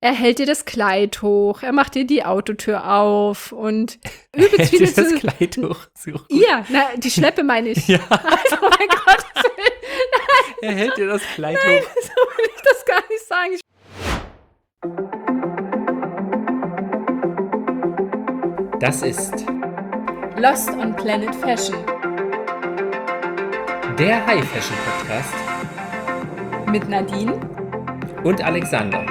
er hält dir das Kleid hoch, er macht dir die Autotür auf und übelst viele Hält dir das Kleid hoch. So gut. Ja, die Schleppe meine ich. Ja. Also, oh mein Gott, Er hält dir das Kleid nein, hoch. so will ich das gar nicht sagen. Das ist Lost on Planet Fashion der High Fashion Podcast mit Nadine und Alexander.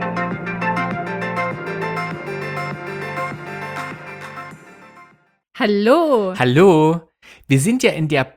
Hallo. Hallo, wir sind ja in der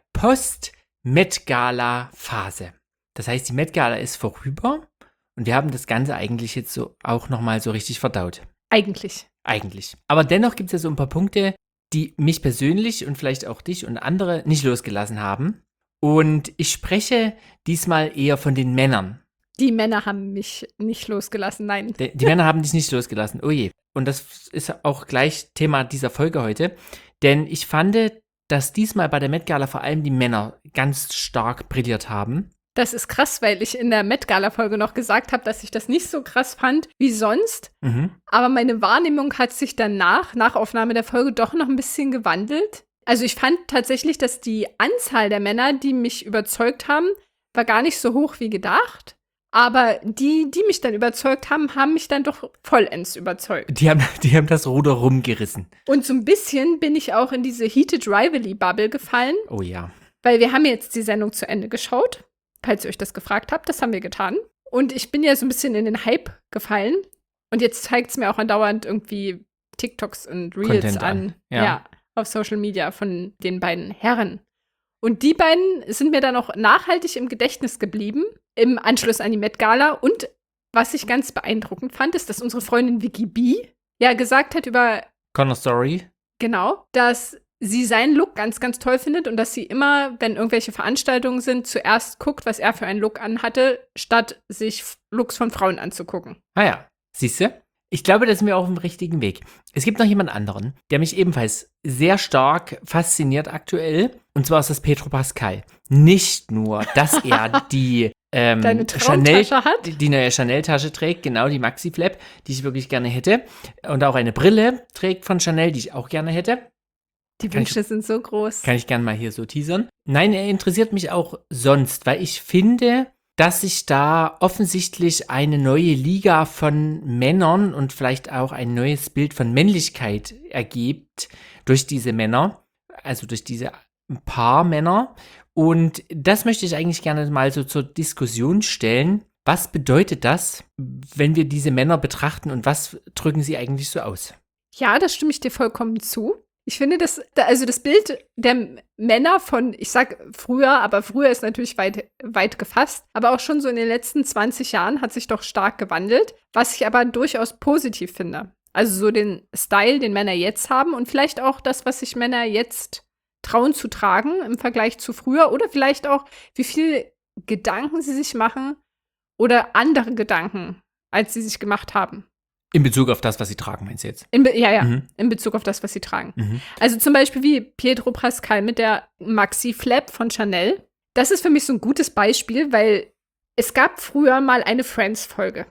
Post-Met-Gala-Phase. Das heißt, die Met-Gala ist vorüber und wir haben das Ganze eigentlich jetzt so auch nochmal so richtig verdaut. Eigentlich. Aber dennoch gibt es ja so ein paar Punkte, die mich persönlich und vielleicht auch dich und andere nicht losgelassen haben. Und ich spreche diesmal eher von den Männern. Die Männer haben mich nicht losgelassen, nein. Die Männer haben dich nicht losgelassen, oh je. Und das ist auch gleich Thema dieser Folge heute. Denn ich fand, dass diesmal bei der Met-Gala vor allem die Männer ganz stark brilliert haben. Das ist krass, weil ich in der Met-Gala-Folge noch gesagt habe, dass ich das nicht so krass fand wie sonst. Aber meine Wahrnehmung hat sich danach, nach Aufnahme der Folge, doch noch ein bisschen gewandelt. Also ich fand tatsächlich, dass die Anzahl der Männer, die mich überzeugt haben, war gar nicht so hoch wie gedacht. Aber die mich dann überzeugt haben, haben mich dann doch vollends überzeugt. Die haben das Ruder rumgerissen. Und so ein bisschen bin ich auch in diese Heated Rivalry-Bubble gefallen. Oh ja. Weil wir haben jetzt die Sendung zu Ende geschaut. Falls ihr euch das gefragt habt, das haben wir getan. Und ich bin ja so ein bisschen in den Hype gefallen. Und jetzt zeigt es mir auch andauernd irgendwie TikToks und Reels Content an. Ja. Auf Social Media von den beiden Herren. Und die beiden sind mir dann auch nachhaltig im Gedächtnis geblieben, im Anschluss an die Met-Gala. Und was ich ganz beeindruckend fand, ist, dass unsere Freundin Vicky B. ja gesagt hat über Connor Story. Genau, dass sie seinen Look ganz, ganz toll findet und dass sie immer, wenn irgendwelche Veranstaltungen sind, zuerst guckt, was er für einen Look anhatte, statt sich Looks von Frauen anzugucken. Ah ja, siehst du? Ich glaube, da sind wir auf dem richtigen Weg. Es gibt noch jemand anderen, der mich ebenfalls sehr stark fasziniert aktuell. Und zwar ist das Pedro Pascal. Nicht nur, dass er die Deine Traumtasche hat? Die neue Chanel-Tasche trägt, genau, die Maxi Flap, die ich wirklich gerne hätte. Und auch eine Brille trägt von Chanel, die ich auch gerne hätte. Die Wünsche sind so groß. Kann ich gerne mal hier so teasern. Nein, er interessiert mich auch sonst, weil ich finde, dass sich da offensichtlich eine neue Liga von Männern und vielleicht auch ein neues Bild von Männlichkeit ergibt durch diese Männer, also durch diese paar Männer. Und das möchte ich eigentlich gerne mal so zur Diskussion stellen. Was bedeutet das, wenn wir diese Männer betrachten und was drücken sie eigentlich so aus? Ja, da stimme ich dir vollkommen zu. Ich finde, das Bild der Männer von, ich sag früher, aber früher ist natürlich weit gefasst, aber auch schon so in den letzten 20 Jahren hat sich doch stark gewandelt, was ich aber durchaus positiv finde. Also so den Style, den Männer jetzt haben und vielleicht auch das, was sich Männer jetzt trauen zu tragen im Vergleich zu früher oder vielleicht auch, wie viel Gedanken sie sich machen oder andere Gedanken, als sie sich gemacht haben. In Bezug auf das, was sie tragen, meinst du jetzt? In Bezug auf das, was sie tragen. Also zum Beispiel wie Pedro Pascal mit der Maxi Flap von Chanel. Das ist für mich so ein gutes Beispiel, weil es gab früher mal eine Friends-Folge.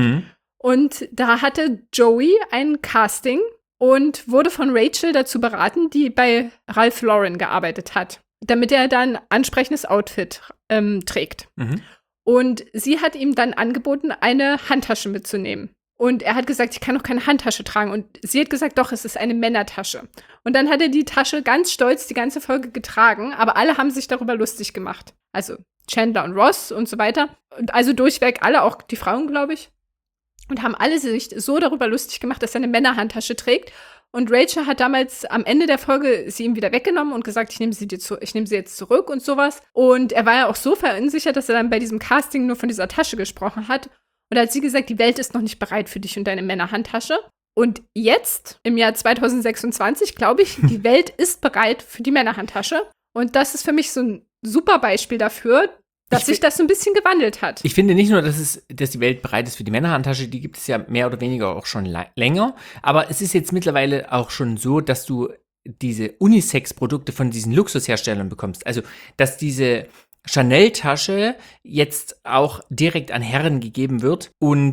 Und da hatte Joey ein Casting und wurde von Rachel dazu beraten, die bei Ralph Lauren gearbeitet hat, damit er dann ein ansprechendes Outfit trägt. Und sie hat ihm dann angeboten, eine Handtasche mitzunehmen. Und er hat gesagt, ich kann doch keine Handtasche tragen. Und sie hat gesagt, doch, es ist eine Männertasche. Und dann hat er die Tasche ganz stolz die ganze Folge getragen, aber alle haben sich darüber lustig gemacht. Also Chandler und Ross und so weiter. Und also durchweg alle, auch die Frauen, glaube ich. Und haben alle sich so darüber lustig gemacht, dass er eine Männerhandtasche trägt. Und Rachel hat damals am Ende der Folge sie ihm wieder weggenommen und gesagt, ich nehme sie jetzt zurück und sowas. Und er war ja auch so verunsichert, dass er dann bei diesem Casting nur von dieser Tasche gesprochen hat. Und da hat sie gesagt, die Welt ist noch nicht bereit für dich und deine Männerhandtasche. Und jetzt, im Jahr 2026, glaube ich, die Welt ist bereit für die Männerhandtasche. Und das ist für mich so ein super Beispiel dafür, dass sich das so ein bisschen gewandelt hat. Ich finde nicht nur, dass die Welt bereit ist für die Männerhandtasche, die gibt es ja mehr oder weniger auch schon länger. Aber es ist jetzt mittlerweile auch schon so, dass du diese Unisex-Produkte von diesen Luxusherstellern bekommst. Also, dass diese Chanel-Tasche jetzt auch direkt an Herren gegeben wird und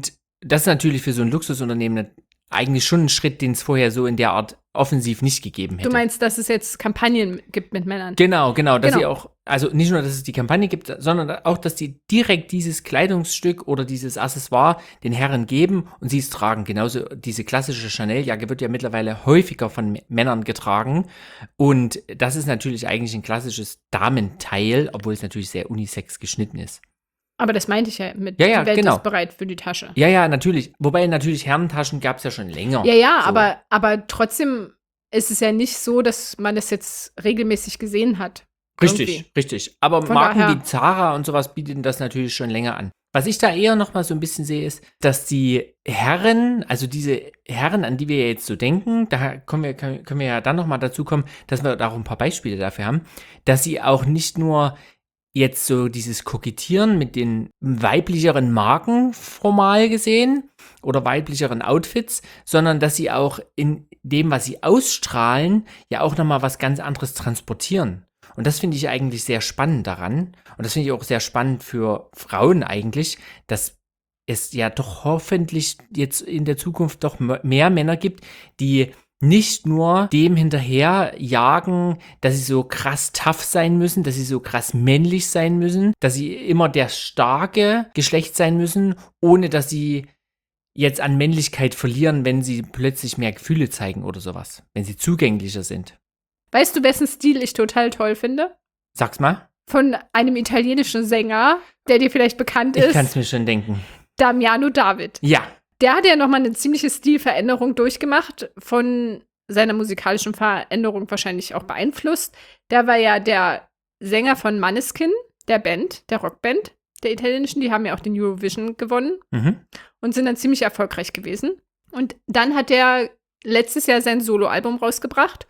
das ist natürlich für so ein Luxusunternehmen eigentlich schon ein Schritt, den es vorher so in der Art offensiv nicht gegeben hätte. Du meinst, dass es jetzt Kampagnen gibt mit Männern? Genau, dass sie auch, also nicht nur, dass es die Kampagne gibt, sondern auch, dass die direkt dieses Kleidungsstück oder dieses Accessoire den Herren geben und sie es tragen. Genauso diese klassische Chanel-Jacke wird ja mittlerweile häufiger von Männern getragen und das ist natürlich eigentlich ein klassisches Damenteil, obwohl es natürlich sehr unisex geschnitten ist. Aber das meinte ich ja mit, ja, die Welt genau. ist bereit für die Tasche. Ja, natürlich. Wobei natürlich Herrentaschen gab es ja schon länger. Ja, so. aber trotzdem ist es ja nicht so, dass man das jetzt regelmäßig gesehen hat. Richtig. Aber Von Marken daher. wie Zara und sowas bieten das natürlich schon länger an. Was ich da eher noch mal so ein bisschen sehe, ist, dass die Herren, also diese Herren, an die wir ja jetzt so denken, da können wir ja dann noch mal dazu kommen, dass wir da auch ein paar Beispiele dafür haben, dass sie auch nicht nur jetzt so dieses Kokettieren mit den weiblicheren Marken formal gesehen oder weiblicheren Outfits, sondern dass sie auch in dem, was sie ausstrahlen, ja auch nochmal was ganz anderes transportieren. Und das finde ich eigentlich sehr spannend daran. Und das finde ich auch sehr spannend für Frauen eigentlich, dass es ja doch hoffentlich jetzt in der Zukunft doch mehr Männer gibt, die nicht nur dem hinterher jagen, dass sie so krass tough sein müssen, dass sie so krass männlich sein müssen, dass sie immer der starke Geschlecht sein müssen, ohne dass sie jetzt an Männlichkeit verlieren, wenn sie plötzlich mehr Gefühle zeigen oder sowas, wenn sie zugänglicher sind. Weißt du, wessen Stil ich total toll finde? Sag's mal. Von einem italienischen Sänger, der dir vielleicht bekannt ist. Ich kann's mir schon denken. Damiano David. Ja. Der hat ja nochmal eine ziemliche Stilveränderung durchgemacht, von seiner musikalischen Veränderung wahrscheinlich auch beeinflusst. Der war ja der Sänger von Måneskin, der Band, der Rockband der italienischen. Die haben ja auch den Eurovision gewonnen und sind dann ziemlich erfolgreich gewesen. Und dann hat er letztes Jahr sein Soloalbum rausgebracht.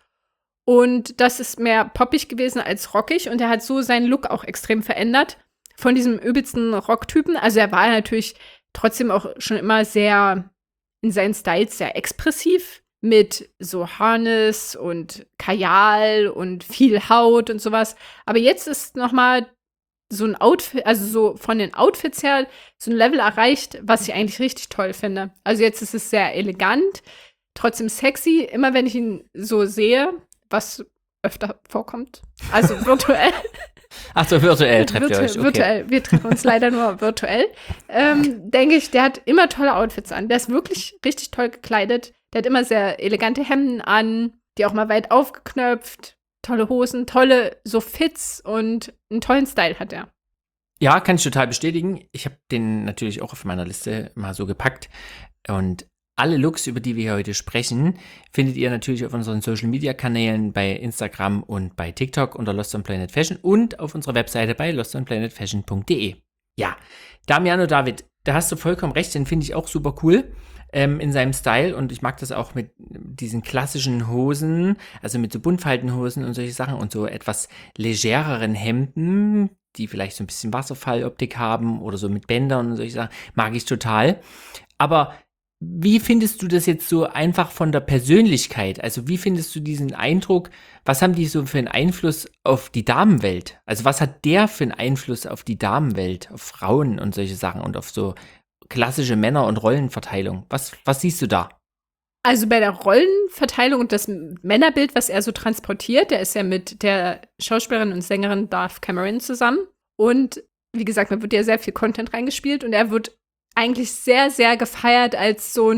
Und das ist mehr poppig gewesen als rockig. Und er hat so seinen Look auch extrem verändert von diesem übelsten Rocktypen. Also er war natürlich trotzdem auch schon immer sehr in seinen Styles sehr expressiv mit so Harness und Kajal und viel Haut und sowas. Aber jetzt ist noch mal so ein Outfit, also so von den Outfits her so ein Level erreicht, was ich eigentlich richtig toll finde. Also jetzt ist es sehr elegant, trotzdem sexy. Immer wenn ich ihn so sehe, was öfter vorkommt, also virtuell. Ach so, virtuell trefft ihr euch, okay. Virtuell, wir treffen uns leider nur virtuell. Denke ich, der hat immer tolle Outfits an. Der ist wirklich richtig toll gekleidet. Der hat immer sehr elegante Hemden an, die auch mal weit aufgeknöpft, tolle Hosen, tolle so Fits und einen tollen Style hat er. Ja, kann ich total bestätigen. Ich habe den natürlich auch auf meiner Liste mal so gepackt. Und alle Looks, über die wir heute sprechen, findet ihr natürlich auf unseren Social-Media-Kanälen bei Instagram und bei TikTok unter Lost on Planet Fashion und auf unserer Webseite bei lostonplanetfashion.de. Ja, Damiano David, da hast du vollkommen recht, den finde ich auch super cool in seinem Style und ich mag das auch mit diesen klassischen Hosen, also mit so Buntfaltenhosen und solche Sachen und so etwas legereren Hemden, die vielleicht so ein bisschen Wasserfalloptik haben oder so mit Bändern und solche Sachen, mag ich total. Aber wie findest du das jetzt so einfach von der Persönlichkeit? Also wie findest du diesen Eindruck, was haben die so für einen Einfluss auf die Damenwelt? Also was hat der für einen Einfluss auf die Damenwelt, auf Frauen und solche Sachen und auf so klassische Männer- und Rollenverteilung? Was siehst du da? Also bei der Rollenverteilung und das Männerbild, was er so transportiert, der ist ja mit der Schauspielerin und Sängerin Dove Cameron zusammen. Und wie gesagt, da wird ja sehr viel Content reingespielt und er wird eigentlich sehr, sehr gefeiert als so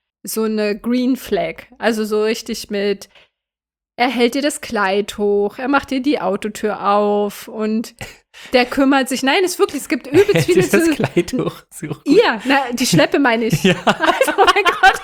eine Green Flag. Also so richtig mit, er hält dir das Kleid hoch, er macht dir die Autotür auf und der kümmert sich. Nein, es gibt übelst viele. Das Kleid hoch. Ja, die Schleppe meine ich. Ja. Also mein Gott.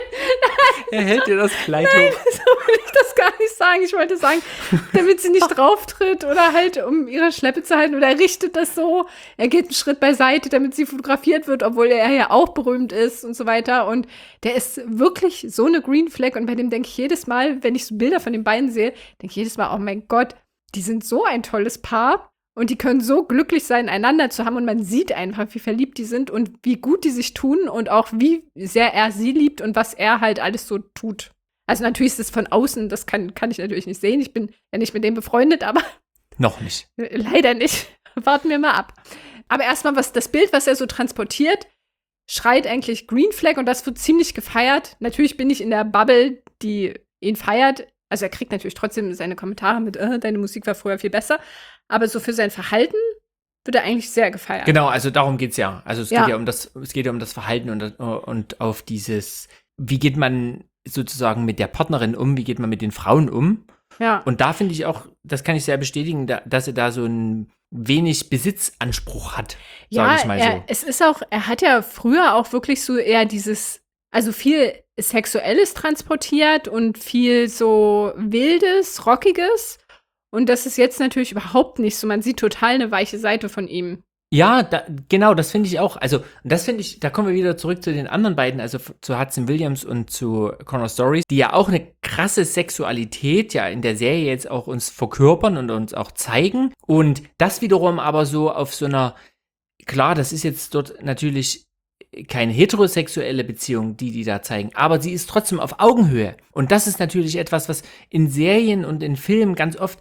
Er hält dir das Kleid hoch. So will ich das gar nicht sagen. Ich wollte sagen, damit sie nicht drauf tritt oder halt, um ihre Schleppe zu halten. Oder er richtet das so. Er geht einen Schritt beiseite, damit sie fotografiert wird, obwohl er ja auch berühmt ist und so weiter. Und der ist wirklich so eine Green Flag. Und bei dem denke ich jedes Mal, wenn ich so Bilder von den beiden sehe, denke ich jedes Mal, oh mein Gott, die sind so ein tolles Paar. Und die können so glücklich sein, einander zu haben. Und man sieht einfach, wie verliebt die sind und wie gut die sich tun und auch wie sehr er sie liebt und was er halt alles so tut. Also natürlich ist es von außen, das kann ich natürlich nicht sehen. Ich bin ja nicht mit dem befreundet, aber noch nicht. Leider nicht. Warten wir mal ab. Aber erstmal, das Bild, was er so transportiert, schreit eigentlich Green Flag und das wird ziemlich gefeiert. Natürlich bin ich in der Bubble, die ihn feiert. Also er kriegt natürlich trotzdem seine Kommentare mit, deine Musik war früher viel besser. Aber so für sein Verhalten wird er eigentlich sehr gefeiert. Genau, also darum geht's ja. Also es geht ja um das Verhalten und auf dieses, wie geht man sozusagen mit der Partnerin um, wie geht man mit den Frauen um. Ja. Und da finde ich auch, das kann ich sehr bestätigen, dass er da so ein wenig Besitzanspruch hat, sage ich mal so. Es ist auch, er hat ja früher auch wirklich so eher dieses, also viel Sexuelles transportiert und viel so Wildes, Rockiges. Und das ist jetzt natürlich überhaupt nicht so. Man sieht total eine weiche Seite von ihm. Ja, genau, das finde ich auch. Also, das finde ich, da kommen wir wieder zurück zu den anderen beiden, also zu Hudson Williams und zu Connor Stories, die ja auch eine krasse Sexualität ja in der Serie jetzt auch uns verkörpern und uns auch zeigen. Und das wiederum aber so auf so einer, klar, das ist jetzt dort natürlich keine heterosexuelle Beziehung, die da zeigen, aber sie ist trotzdem auf Augenhöhe. Und das ist natürlich etwas, was in Serien und in Filmen ganz oft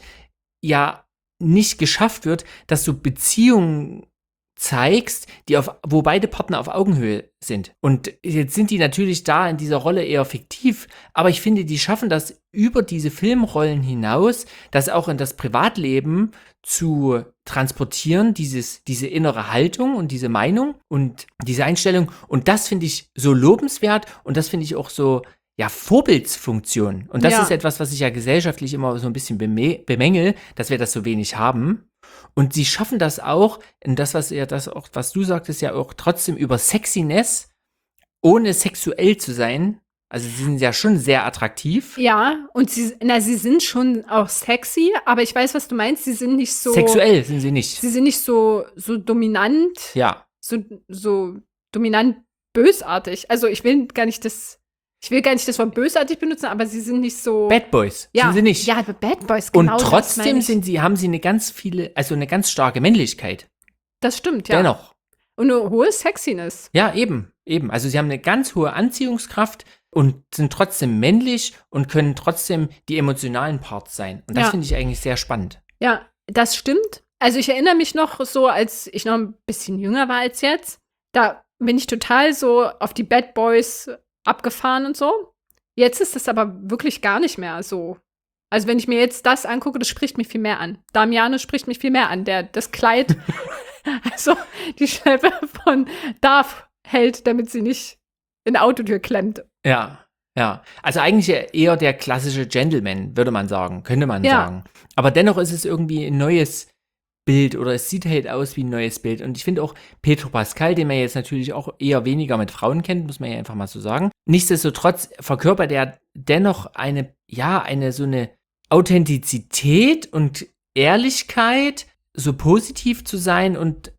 ja nicht geschafft wird, dass du Beziehungen zeigst, wo beide Partner auf Augenhöhe sind. Und jetzt sind die natürlich da in dieser Rolle eher fiktiv, aber ich finde, die schaffen das über diese Filmrollen hinaus, das auch in das Privatleben zu transportieren, diese innere Haltung und diese Meinung und diese Einstellung. Und das finde ich so lobenswert und das finde ich auch so, ja, Vorbildsfunktion. Und das ist etwas, was ich ja gesellschaftlich immer so ein bisschen bemängel, dass wir das so wenig haben. Und sie schaffen das auch, und was du sagtest, ja auch trotzdem über Sexiness, ohne sexuell zu sein. Also sie sind ja schon sehr attraktiv. Ja, und sie sind schon auch sexy, aber ich weiß, was du meinst, sie sind nicht so. Sexuell sind sie nicht. Sie sind nicht so dominant. Ja. So dominant bösartig. Also ich will gar nicht das Wort bösartig benutzen, aber sie sind nicht so. Bad Boys sind sie nicht. Ja, Bad Boys, genau. Und trotzdem haben sie eine ganz starke Männlichkeit. Das stimmt, ja. Dennoch. Und eine hohe Sexiness. Ja, eben. Also sie haben eine ganz hohe Anziehungskraft und sind trotzdem männlich und können trotzdem die emotionalen Parts sein. Und das finde ich eigentlich sehr spannend. Ja, das stimmt. Also ich erinnere mich noch so, als ich noch ein bisschen jünger war als jetzt, da bin ich total so auf die Bad Boys abgefahren und so. Jetzt ist das aber wirklich gar nicht mehr so. Also wenn ich mir jetzt das angucke, das spricht mich viel mehr an. Damiano spricht mich viel mehr an, der das Kleid, also die Schleppe von Darth hält, damit sie nicht in die Autotür klemmt. Ja. Also eigentlich eher der klassische Gentleman, könnte man sagen. Aber dennoch ist es irgendwie ein neues Bild oder es sieht halt aus wie ein neues Bild. Und ich finde auch Pedro Pascal, den man jetzt natürlich auch eher weniger mit Frauen kennt, muss man ja einfach mal so sagen. Nichtsdestotrotz verkörpert er dennoch eine so eine Authentizität und Ehrlichkeit, so positiv zu sein und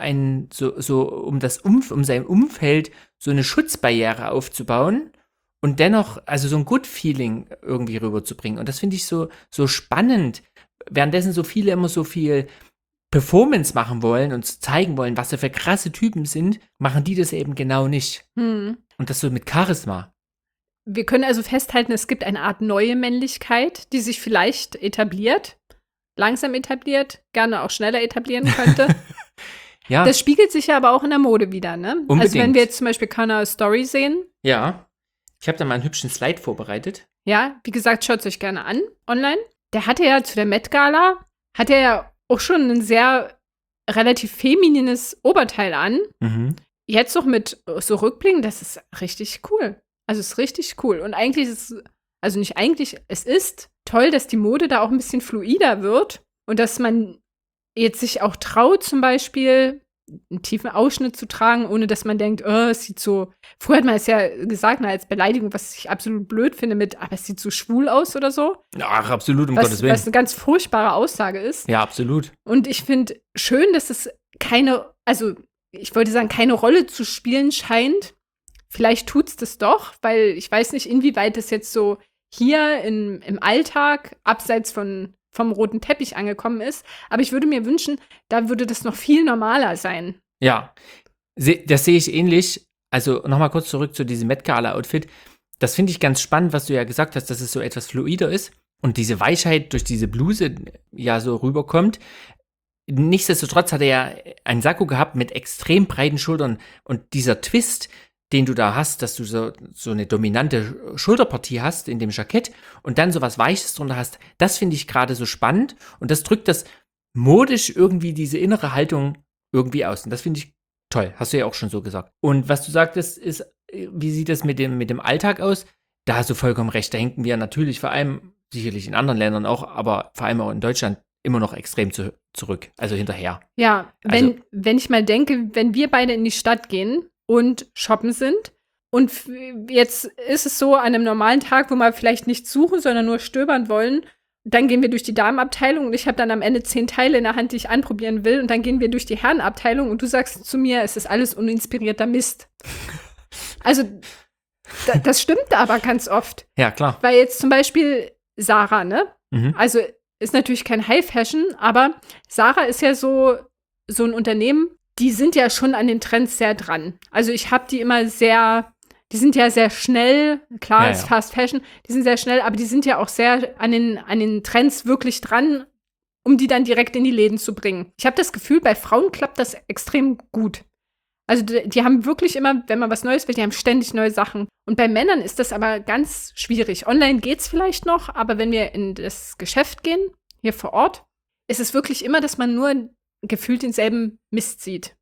um sein Umfeld so eine Schutzbarriere aufzubauen und dennoch also so ein Good Feeling irgendwie rüberzubringen. Und das finde ich so spannend. Währenddessen so viele immer so viel Performance machen wollen und zeigen wollen, was sie für krasse Typen sind, machen die das eben genau nicht. Und das so mit Charisma. Wir können also festhalten, es gibt eine Art neue Männlichkeit, die sich vielleicht langsam etabliert, gerne auch schneller etablieren könnte. Ja. Das spiegelt sich ja aber auch in der Mode wieder, ne? Unbedingt. Also wenn wir jetzt zum Beispiel Connor Story sehen. Ja. Ich habe da mal einen hübschen Slide vorbereitet. Ja, wie gesagt, schaut es euch gerne an, online. Der hatte ja zu der Met-Gala, auch schon ein sehr relativ feminines Oberteil an. Mhm. Jetzt noch mit so Rückblicken, das ist richtig cool. Also es ist richtig cool. Und eigentlich ist es ist toll, dass die Mode da auch ein bisschen fluider wird und dass man jetzt sich auch traut, zum Beispiel einen tiefen Ausschnitt zu tragen, ohne dass man denkt, es sieht so, früher hat man es ja gesagt, als Beleidigung, was ich absolut blöd finde aber es sieht so schwul aus oder so. Ach, absolut, um Gottes Willen. Was eine ganz furchtbare Aussage ist. Ja, absolut. Und ich finde schön, dass es keine Rolle zu spielen scheint. Vielleicht tut's das doch, weil ich weiß nicht, inwieweit das jetzt so hier im Alltag, abseits vom roten Teppich angekommen ist. Aber ich würde mir wünschen, da würde das noch viel normaler sein. Ja, das sehe ich ähnlich. Also nochmal kurz zurück zu diesem Met-Gala-Outfit. Das finde ich ganz spannend, was du ja gesagt hast, dass es so etwas fluider ist und diese Weichheit durch diese Bluse ja so rüberkommt. nichtsdestotrotz hat er ja einen Sakko gehabt mit extrem breiten Schultern. Und dieser Twist, den du da hast, dass du so eine dominante Schulterpartie hast in dem Jackett und dann so was Weiches drunter hast, das finde ich gerade so spannend. Und das drückt das modisch irgendwie diese innere Haltung irgendwie aus. Und das finde ich toll. Hast du ja auch schon so gesagt. Und was du sagtest, ist, wie sieht das mit dem Alltag aus? Da hast du vollkommen recht. Da hinken wir natürlich vor allem, sicherlich in anderen Ländern auch, aber vor allem auch in Deutschland immer noch extrem zurück, also hinterher. Ja, wenn ich mal denke, wenn wir beide in die Stadt gehen und shoppen sind und jetzt ist es so an einem normalen Tag, wo wir vielleicht nichts suchen, sondern nur stöbern wollen, dann gehen wir durch die Damenabteilung und ich habe dann am Ende 10 Teile in der Hand, die ich anprobieren will und dann gehen wir durch die Herrenabteilung und du sagst zu mir, es ist alles uninspirierter Mist. Also, das stimmt aber ganz oft. Ja, klar. Weil jetzt zum Beispiel Zara, ne? Mhm. Also ist natürlich kein High Fashion, aber Zara ist ja so ein Unternehmen, die sind ja schon an den Trends sehr dran. Also ich habe die immer die sind ja sehr schnell, klar, ist Fast Fashion, die sind sehr schnell, aber die sind ja auch sehr an den Trends wirklich dran, um die dann direkt in die Läden zu bringen. Ich habe das Gefühl, bei Frauen klappt das extrem gut. Also die haben wirklich immer, wenn man was Neues will, die haben ständig neue Sachen. Und bei Männern ist das aber ganz schwierig. Online geht's vielleicht noch, aber wenn wir in das Geschäft gehen, hier vor Ort, ist es wirklich immer, dass man nur gefühlt denselben Mist sieht.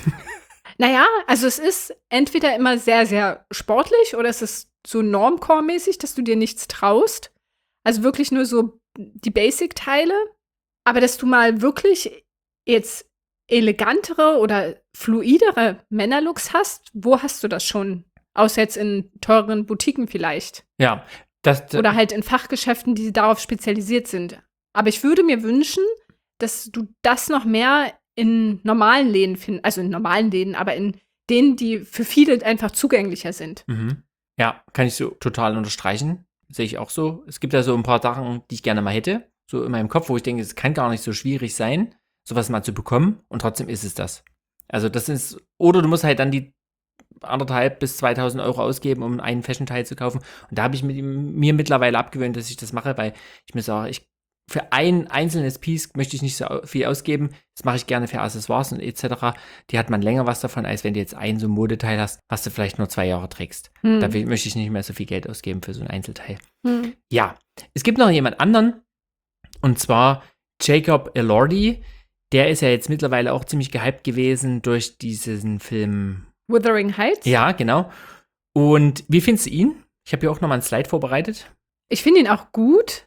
Naja, also es ist entweder immer sehr, sehr sportlich oder es ist so Normcore-mäßig, dass du dir nichts traust. Also wirklich nur so die Basic-Teile. Aber dass du mal wirklich jetzt elegantere oder fluidere Männerlooks hast, wo hast du das schon? Außer jetzt in teuren Boutiquen vielleicht. Ja. Oder halt in Fachgeschäften, die darauf spezialisiert sind. Aber ich würde mir wünschen, dass du das noch mehr in normalen Läden findest. Also in normalen Läden, aber in denen, die für viele einfach zugänglicher sind. Mhm. Ja, kann ich so total unterstreichen. Sehe ich auch so. Es gibt ja so ein paar Sachen, die ich gerne mal hätte. So in meinem Kopf, wo ich denke, es kann gar nicht so schwierig sein, sowas mal zu bekommen. Und trotzdem ist es das. Also das ist, oder du musst halt dann die 1.500 bis 2.000 Euro ausgeben, um einen Fashion-Teil zu kaufen. Und da habe ich mir mittlerweile abgewöhnt, dass ich das mache, weil ich mir sage, für ein einzelnes Piece möchte ich nicht so viel ausgeben. Das mache ich gerne für Accessoires und etc. Die hat man länger was davon, als wenn du jetzt so ein Modeteil hast, was du vielleicht nur 2 Jahre trägst. Da möchte ich nicht mehr so viel Geld ausgeben für so ein Einzelteil. Ja, es gibt noch jemand anderen, und zwar Jacob Elordi. Der ist ja jetzt mittlerweile auch ziemlich gehypt gewesen durch diesen Film Wuthering Heights? Ja, genau. Und wie findest du ihn? Ich habe hier auch nochmal einen Slide vorbereitet. Ich finde ihn auch gut.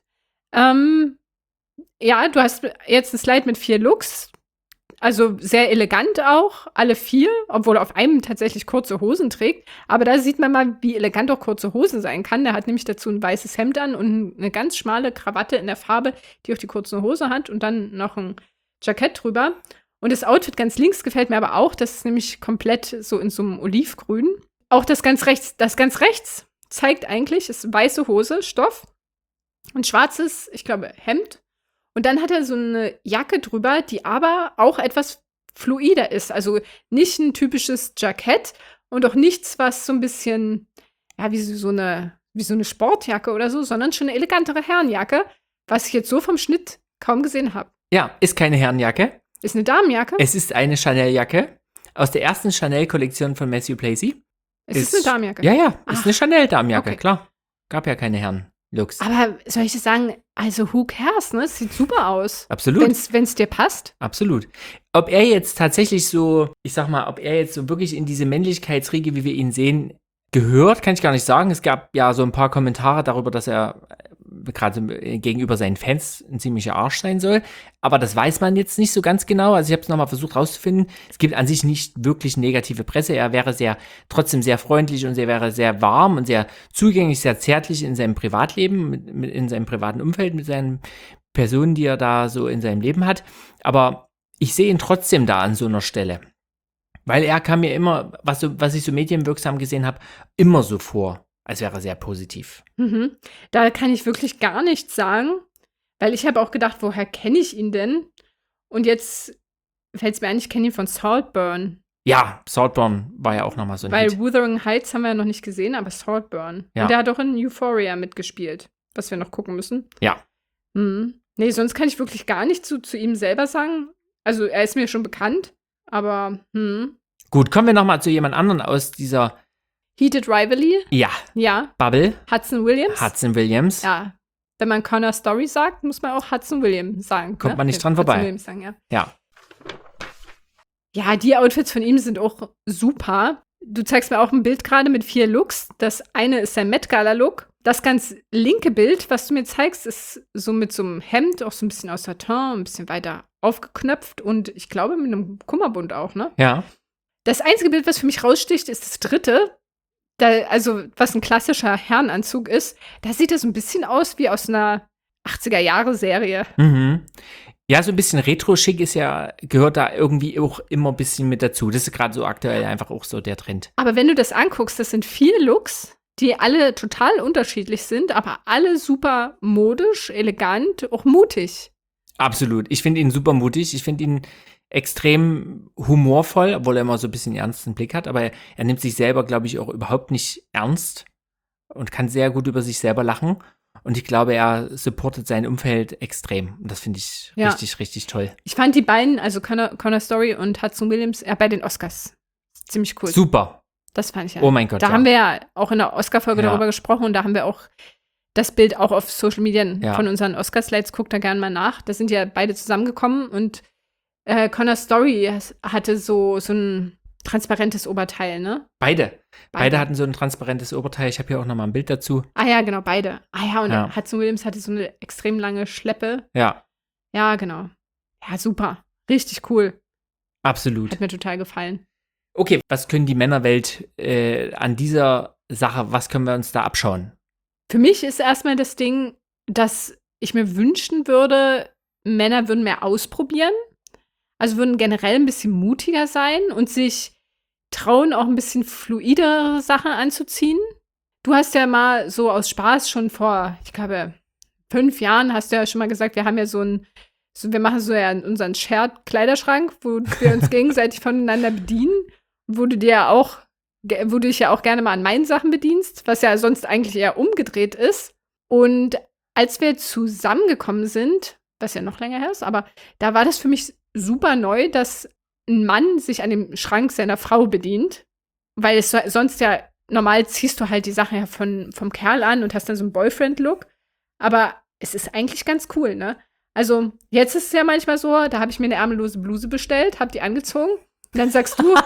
Ja, du hast jetzt einen Slide mit 4 Looks. Also sehr elegant auch, alle 4, obwohl er auf einem tatsächlich kurze Hosen trägt. Aber da sieht man mal, wie elegant auch kurze Hosen sein kann. Der hat nämlich dazu ein weißes Hemd an und eine ganz schmale Krawatte in der Farbe, die auch die kurze Hose hat und dann noch ein Jackett drüber. Und das Outfit ganz links gefällt mir aber auch. Das ist nämlich komplett so in so einem Olivgrün. Auch das ganz rechts zeigt eigentlich, ist weiße Hose, Stoff, ein schwarzes, ich glaube, Hemd. Und dann hat er so eine Jacke drüber, die aber auch etwas fluider ist. Also nicht ein typisches Jackett und auch nichts, was so ein bisschen, ja, wie so eine Sportjacke oder so, sondern schon eine elegantere Herrenjacke, was ich jetzt so vom Schnitt kaum gesehen habe. Ja, ist keine Herrenjacke. Ist eine Damenjacke? Es ist eine Chanel-Jacke aus der ersten Chanel-Kollektion von Matthew Placey. Ist eine Damenjacke? Ja, ist eine Chanel-Damenjacke, okay. Klar. Gab ja keine Herren-Looks. Aber soll ich das sagen, also who cares, ne? Es sieht super aus. Absolut. Wenn es dir passt. Absolut. Ob er jetzt tatsächlich so, ich sag mal, ob er jetzt so wirklich in diese Männlichkeitsriege, wie wir ihn sehen, gehört, kann ich gar nicht sagen. Es gab ja so ein paar Kommentare darüber, dass er gerade gegenüber seinen Fans ein ziemlicher Arsch sein soll. Aber das weiß man jetzt nicht so ganz genau. Also ich habe es nochmal versucht rauszufinden. Es gibt an sich nicht wirklich negative Presse. Er wäre trotzdem sehr freundlich und er wäre sehr warm und sehr zugänglich, sehr zärtlich in seinem Privatleben, in seinem privaten Umfeld, mit seinen Personen, die er da so in seinem Leben hat. Aber ich sehe ihn trotzdem da an so einer Stelle. Weil er kam mir immer, was ich so medienwirksam gesehen habe, immer so vor, als wäre er sehr positiv. Mhm. Da kann ich wirklich gar nichts sagen, weil ich habe auch gedacht, woher kenne ich ihn denn? Und jetzt fällt es mir ein, ich kenne ihn von Saltburn. Ja, Saltburn war ja auch nochmal so ein Weil Hit. Wuthering Heights haben wir ja noch nicht gesehen, aber Saltburn. Ja. Und der hat auch in Euphoria mitgespielt, was wir noch gucken müssen. Ja. Nee, sonst kann ich wirklich gar nichts zu ihm selber sagen. Also er ist mir schon bekannt, aber Gut, kommen wir nochmal zu jemand anderen aus dieser Heated Rivalry. Ja. Bubble. Hudson Williams. Ja. Ja. Wenn man Connor Story sagt, muss man auch Hudson Williams sagen. Kommt man nicht dran vorbei. Hudson Williams sagen, ja. Ja. Ja, die Outfits von ihm sind auch super. Du zeigst mir auch ein Bild gerade mit 4 Looks. Das eine ist sein Met-Gala-Look. Das ganz linke Bild, was du mir zeigst, ist so mit so einem Hemd, auch so ein bisschen aus Satin, ein bisschen weiter aufgeknöpft und ich glaube mit einem Kummerbund auch, ne? Ja. Das einzige Bild, was für mich raussticht, ist das dritte. Also, was ein klassischer Herrenanzug ist. Da sieht es ein bisschen aus wie aus einer 80er-Jahre-Serie. Mhm. Ja, so ein bisschen Retro-Schick gehört da irgendwie auch immer ein bisschen mit dazu. Das ist gerade so aktuell einfach auch so der Trend. Aber wenn du das anguckst, das sind 4 Looks, die alle total unterschiedlich sind, aber alle super modisch, elegant, auch mutig. Absolut. Ich finde ihn super mutig. Ich finde ihn extrem humorvoll, obwohl er immer so ein bisschen ernsten Blick hat. Aber er nimmt sich selber, glaube ich, auch überhaupt nicht ernst und kann sehr gut über sich selber lachen. Und ich glaube, er supportet sein Umfeld extrem. Und das finde ich richtig, richtig toll. Ich fand die beiden, also Connor Story und Hudson Williams, bei den Oscars ziemlich cool. Super. Das fand ich ja. Oh mein Gott, Da haben wir ja auch in der Oscar-Folge darüber gesprochen und da haben wir auch das Bild auch auf Social Media von unseren Oscar-Slides. Guckt da gerne mal nach. Da sind ja beide zusammengekommen und Connor Story hatte so ein transparentes Oberteil, ne? Beide hatten so ein transparentes Oberteil. Ich habe hier auch noch mal ein Bild dazu. Ah ja, genau, beide. Ah ja, und Hudson Williams hatte so eine extrem lange Schleppe. Ja. Ja, genau. Ja, super. Richtig cool. Absolut. Hat mir total gefallen. Okay, was können die Männerwelt an dieser Sache, was können wir uns da abschauen? Für mich ist erstmal das Ding, dass ich mir wünschen würde, Männer würden mehr ausprobieren. Also würden generell ein bisschen mutiger sein und sich trauen, auch ein bisschen fluidere Sachen anzuziehen. Du hast ja mal so aus Spaß schon vor, ich glaube, 5 Jahren hast du ja schon mal gesagt, wir haben ja wir machen so ja unseren Shared-Kleiderschrank, wo wir uns gegenseitig voneinander bedienen, wo du dich ja auch gerne mal an meinen Sachen bedienst, was ja sonst eigentlich eher umgedreht ist. Und als wir zusammengekommen sind, was ja noch länger her ist, aber da war das für mich super neu, dass ein Mann sich an dem Schrank seiner Frau bedient, weil es sonst ja normal ziehst du halt die Sachen ja vom Kerl an und hast dann so einen Boyfriend-Look, aber es ist eigentlich ganz cool, ne? Also jetzt ist es ja manchmal so, da habe ich mir eine ärmellose Bluse bestellt, habe die angezogen und dann sagst du,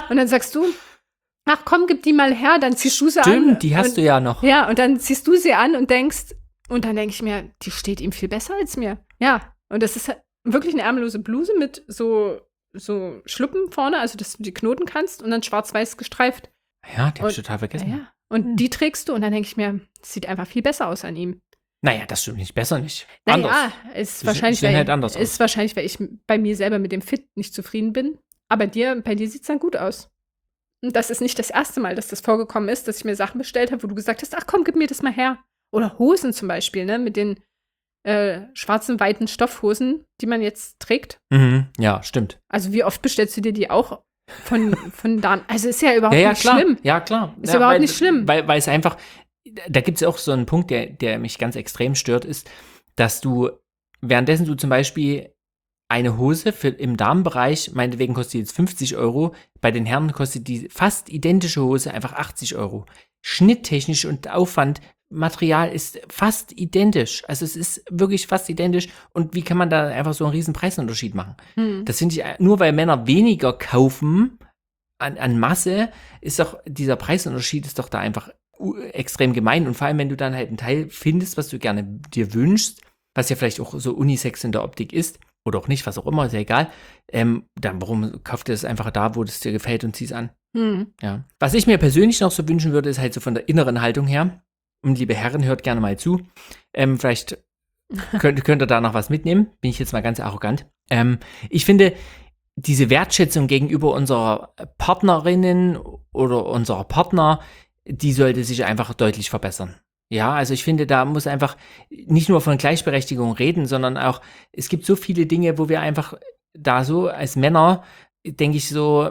ach komm, gib die mal her, dann ziehst du sie an. Stimmt, die hast du ja noch. Ja, und dann ziehst du sie an und dann denke ich mir, die steht ihm viel besser als mir. Ja, und das ist wirklich eine ärmellose Bluse mit so Schluppen vorne, also dass du die knoten kannst und dann schwarz-weiß gestreift. Ja, die hab ich total vergessen. Ja. Und die trägst du und dann denke ich mir, das sieht einfach viel besser aus an ihm. Naja, das stimmt nicht. Besser nicht. Naja, anders. Ist wahrscheinlich, weil ich bei mir selber mit dem Fit nicht zufrieden bin. Aber bei dir sieht es dann gut aus. Und das ist nicht das erste Mal, dass das vorgekommen ist, dass ich mir Sachen bestellt habe, wo du gesagt hast, ach komm, gib mir das mal her. Oder Hosen zum Beispiel, ne, mit den schwarzen, weiten Stoffhosen, die man jetzt trägt. Mhm, ja, stimmt. Also wie oft bestellst du dir die auch von Damen? Also ist ja überhaupt nicht schlimm. Ja, klar. Ist überhaupt nicht schlimm. Weil es einfach, da gibt es auch so einen Punkt, der mich ganz extrem stört, ist, dass währenddessen du zum Beispiel eine Hose im Damenbereich, meinetwegen kostet die jetzt 50 €, bei den Herren kostet die fast identische Hose einfach 80 €. Schnitttechnisch und Aufwand, Material ist fast identisch. Also es ist wirklich fast identisch. Und wie kann man da einfach so einen riesen Preisunterschied machen? Das finde ich, nur weil Männer weniger kaufen an Masse, ist doch dieser Preisunterschied ist doch da einfach extrem gemein. Und vor allem, wenn du dann halt ein Teil findest, was du gerne dir wünschst, was ja vielleicht auch so unisex in der Optik ist, oder auch nicht, was auch immer, ist ja egal, dann warum kauft ihr das einfach da, wo es dir gefällt und zieh's an? Ja. Was ich mir persönlich noch so wünschen würde, ist halt so von der inneren Haltung her, und liebe Herren, hört gerne mal zu, vielleicht könnt ihr da noch was mitnehmen, bin ich jetzt mal ganz arrogant. Ich finde, diese Wertschätzung gegenüber unserer Partnerinnen oder unserer Partner, die sollte sich einfach deutlich verbessern. Ja, also ich finde, da muss einfach nicht nur von Gleichberechtigung reden, sondern auch, es gibt so viele Dinge, wo wir einfach da so als Männer, denke ich so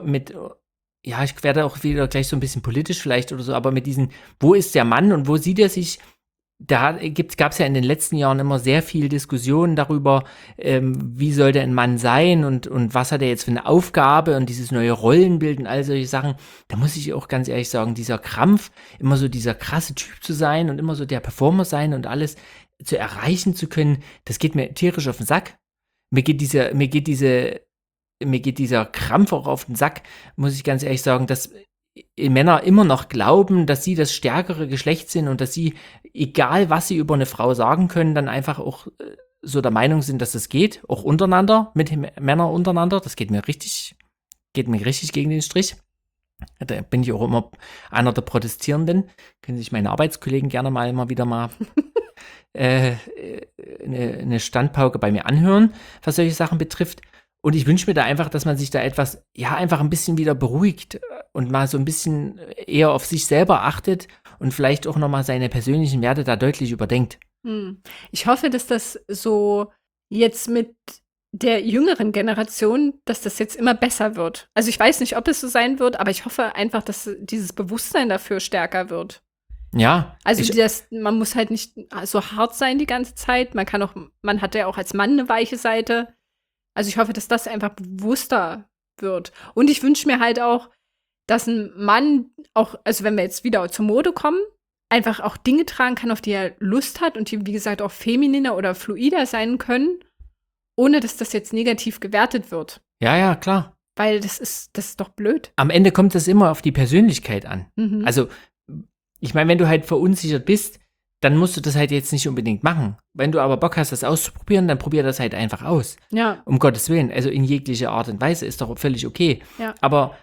ich werde auch wieder gleich so ein bisschen politisch vielleicht oder so, aber mit diesen, wo ist der Mann und wo sieht er sich da gab es ja in den letzten Jahren immer sehr viel Diskussionen darüber, wie sollte ein Mann sein und was hat er jetzt für eine Aufgabe und dieses neue Rollenbild und all solche Sachen. Da muss ich auch ganz ehrlich sagen, dieser Krampf, immer so dieser krasse Typ zu sein und immer so der Performer sein und alles zu erreichen zu können, das geht mir tierisch auf den Sack. Mir geht dieser Krampf auch auf den Sack, muss ich ganz ehrlich sagen, dass Männer immer noch glauben, dass sie das stärkere Geschlecht sind und dass sie, egal was sie über eine Frau sagen können, dann einfach auch so der Meinung sind, dass es geht, auch untereinander, mit Männern untereinander. Das geht mir richtig gegen den Strich. Da bin ich auch immer einer der Protestierenden. Können sich meine Arbeitskollegen gerne mal immer wieder mal eine Standpauke bei mir anhören, was solche Sachen betrifft. Und ich wünsche mir da einfach, dass man sich da etwas, ja, einfach ein bisschen wieder beruhigt und mal so ein bisschen eher auf sich selber achtet und vielleicht auch nochmal seine persönlichen Werte da deutlich überdenkt. Ich hoffe, dass das so jetzt mit der jüngeren Generation, dass das jetzt immer besser wird. Also ich weiß nicht, ob es so sein wird, aber ich hoffe einfach, dass dieses Bewusstsein dafür stärker wird. Ja. Also man muss halt nicht so hart sein die ganze Zeit. Man hat ja auch als Mann eine weiche Seite. Also ich hoffe, dass das einfach bewusster wird. Und ich wünsche mir halt auch, dass ein Mann auch, also wenn wir jetzt wieder zur Mode kommen, einfach auch Dinge tragen kann, auf die er Lust hat und die, wie gesagt, auch femininer oder fluider sein können, ohne dass das jetzt negativ gewertet wird. Ja, klar. Weil das ist doch blöd. Am Ende kommt das immer auf die Persönlichkeit an. Also, ich meine, wenn du halt verunsichert bist, dann musst du das halt jetzt nicht unbedingt machen. Wenn du aber Bock hast, das auszuprobieren, dann probier das halt einfach aus. Ja. Um Gottes Willen. Also in jeglicher Art und Weise ist doch völlig okay. Ja. Aber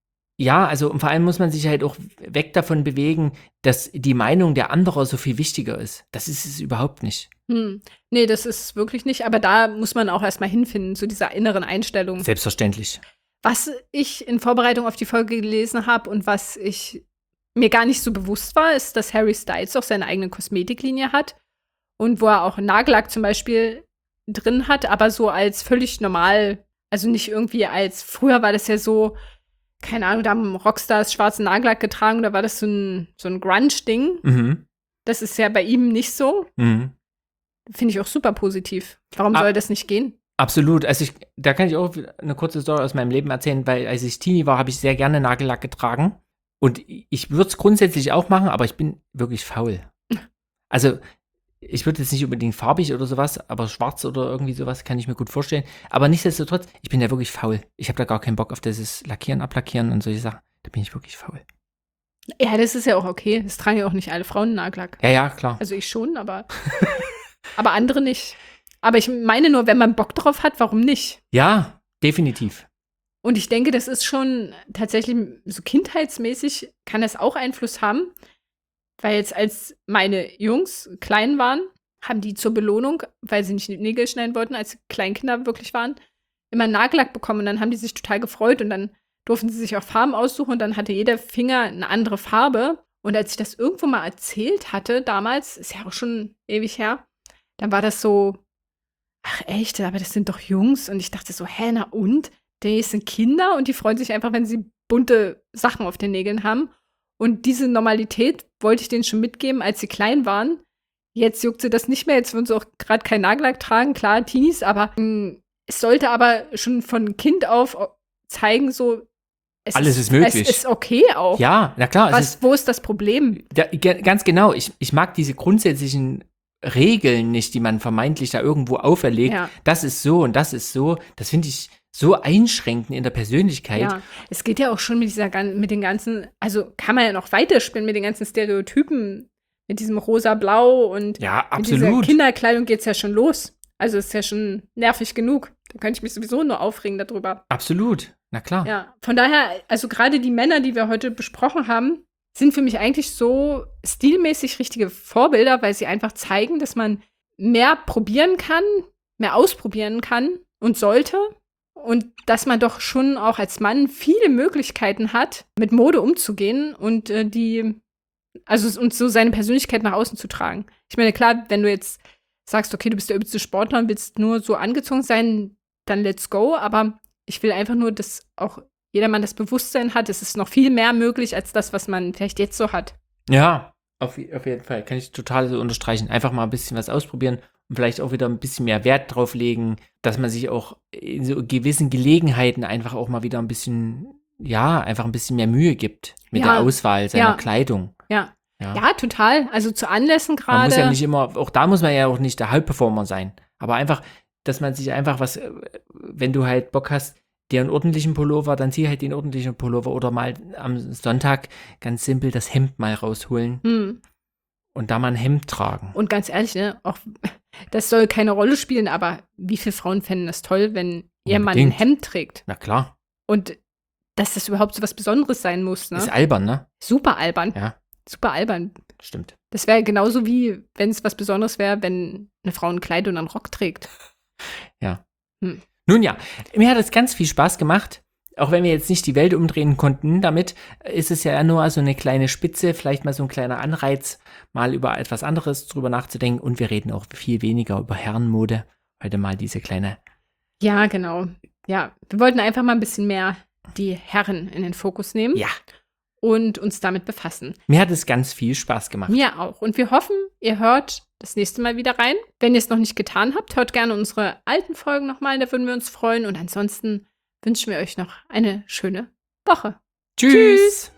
ja, also und vor allem muss man sich halt auch weg davon bewegen, dass die Meinung der anderen so viel wichtiger ist. Das ist es überhaupt nicht. Nee, das ist es wirklich nicht. Aber da muss man auch erstmal hinfinden, zu dieser inneren Einstellung. Selbstverständlich. Was ich in Vorbereitung auf die Folge gelesen habe und was mir gar nicht so bewusst war, ist, dass Harry Styles auch seine eigene Kosmetiklinie hat und wo er auch Nagellack zum Beispiel drin hat, aber so als völlig normal, also nicht irgendwie früher war das ja so, keine Ahnung, da haben Rockstars schwarzen Nagellack getragen, da war das so ein Grunge-Ding. Das ist ja bei ihm nicht so. Finde ich auch super positiv. Warum soll das nicht gehen? Absolut. Also da kann ich auch eine kurze Story aus meinem Leben erzählen, weil als ich Teenie war, habe ich sehr gerne Nagellack getragen. Und ich würde es grundsätzlich auch machen, aber ich bin wirklich faul. Also, ich würde jetzt nicht unbedingt farbig oder sowas, aber schwarz oder irgendwie sowas kann ich mir gut vorstellen. Aber nichtsdestotrotz, ich bin ja wirklich faul. Ich habe da gar keinen Bock auf dieses Lackieren, Ablackieren und solche Sachen. Da bin ich wirklich faul. Ja, das ist ja auch okay. Das tragen ja auch nicht alle Frauen Nagellack. Ja, klar. Also ich schon, aber andere nicht. Aber ich meine nur, wenn man Bock drauf hat, warum nicht? Ja, definitiv. Und ich denke, das ist schon tatsächlich so kindheitsmäßig, kann das auch Einfluss haben. Weil jetzt, als meine Jungs klein waren, haben die zur Belohnung, weil sie nicht Nägel schneiden wollten, als sie Kleinkinder wirklich waren, immer Nagellack bekommen. Und dann haben die sich total gefreut. Und dann durften sie sich auch Farben aussuchen. Und dann hatte jeder Finger eine andere Farbe. Und als ich das irgendwo mal erzählt hatte, damals, ist ja auch schon ewig her, dann war das so, ach echt, aber das sind doch Jungs. Und ich dachte so, na und? Die sind Kinder und die freuen sich einfach, wenn sie bunte Sachen auf den Nägeln haben. Und diese Normalität wollte ich denen schon mitgeben, als sie klein waren. Jetzt juckt sie das nicht mehr. Jetzt würden sie auch gerade keinen Nagellack tragen. Klar, Teenies, aber es sollte aber schon von Kind auf zeigen, so alles ist möglich. Es ist okay auch. Ja, na klar. Wo ist das Problem? Ja, ganz genau. Ich mag diese grundsätzlichen Regeln nicht, die man vermeintlich da irgendwo auferlegt. Ja. Das ist so und das ist so. Das finde ich so einschränkend in der Persönlichkeit. Ja, es geht ja auch schon mit den ganzen, also kann man ja noch weiterspielen mit den ganzen Stereotypen, mit diesem rosa-blau und ja, mit dieser Kinderkleidung geht's ja schon los. Also ist ja schon nervig genug. Da könnte ich mich sowieso nur aufregen darüber. Absolut, na klar. Ja, von daher, also gerade die Männer, die wir heute besprochen haben, sind für mich eigentlich so stilmäßig richtige Vorbilder, weil sie einfach zeigen, dass man mehr probieren kann, mehr ausprobieren kann und sollte. Und dass man doch schon auch als Mann viele Möglichkeiten hat, mit Mode umzugehen und und so seine Persönlichkeit nach außen zu tragen. Ich meine, klar, wenn du jetzt sagst, okay, du bist der übelste Sportler und willst nur so angezogen sein, dann let's go. Aber ich will einfach nur, dass auch jedermann das Bewusstsein hat, es ist noch viel mehr möglich als das, was man vielleicht jetzt so hat. Ja, Auf jeden Fall, kann ich total so unterstreichen. Einfach mal ein bisschen was ausprobieren und vielleicht auch wieder ein bisschen mehr Wert drauf legen, dass man sich auch in so gewissen Gelegenheiten einfach auch mal wieder ein bisschen, ja, einfach ein bisschen mehr Mühe gibt mit der Auswahl seiner Kleidung. Ja, total. Also zu Anlässen gerade. Man muss ja nicht immer, auch da muss man ja auch nicht der Hauptperformer sein. Aber einfach, dass man sich einfach wenn du halt Bock hast, dir einen ordentlichen Pullover, dann zieh halt den ordentlichen Pullover oder mal am Sonntag ganz simpel das Hemd mal rausholen und da mal ein Hemd tragen. Und ganz ehrlich, ne, auch das soll keine Rolle spielen, aber wie viele Frauen fänden das toll, wenn ihr Mann ein Hemd trägt? Na klar. Und dass das überhaupt so was Besonderes sein muss, ne? Ist albern, ne? Super albern. Ja. Super albern. Stimmt. Das wäre genauso wie, wenn es was Besonderes wäre, wenn eine Frau ein Kleid und einen Rock trägt. Ja. Nun ja, mir hat es ganz viel Spaß gemacht. Auch wenn wir jetzt nicht die Welt umdrehen konnten damit, ist es ja nur so eine kleine Spitze, vielleicht mal so ein kleiner Anreiz, mal über etwas anderes drüber nachzudenken. Und wir reden auch viel weniger über Herrenmode. Heute mal diese kleine. Ja, genau. Ja, wir wollten einfach mal ein bisschen mehr die Herren in den Fokus nehmen. Ja. Und uns damit befassen. Mir hat es ganz viel Spaß gemacht. Mir auch. Und wir hoffen, ihr hört das nächste Mal wieder rein. Wenn ihr es noch nicht getan habt, hört gerne unsere alten Folgen nochmal, da würden wir uns freuen. Und ansonsten wünschen wir euch noch eine schöne Woche. Tschüss.